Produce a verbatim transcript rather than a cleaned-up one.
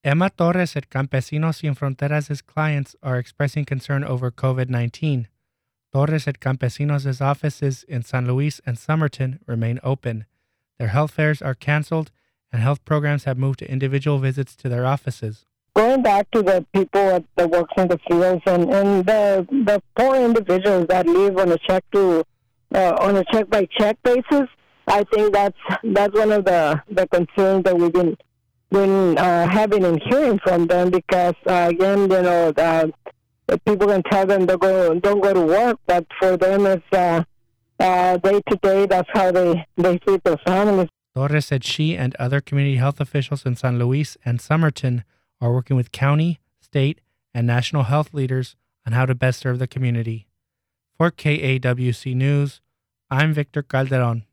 Emma Torres at Campesinos Sin Fronteras' clients are expressing concern over COVID nineteen. Torres at Campesinos' offices in San Luis and Somerton remain open. Their health fairs are canceled, and health programs have moved to individual visits to their offices. Going back to the people that work in the fields and, and the the poor individuals that live on a check to uh, on a check by check basis, I think that's that's one of the, the concerns that we've been been uh, having and hearing from them, because uh, again, you know, uh, people can tell them to go don't go to work, but for them it's uh, uh, day to day. That's how they they feed their families. Torres said she and other community health officials in San Luis and Somerton are working with county, state, and national health leaders on how to best serve the community. For K A W C News, I'm Victor Calderon.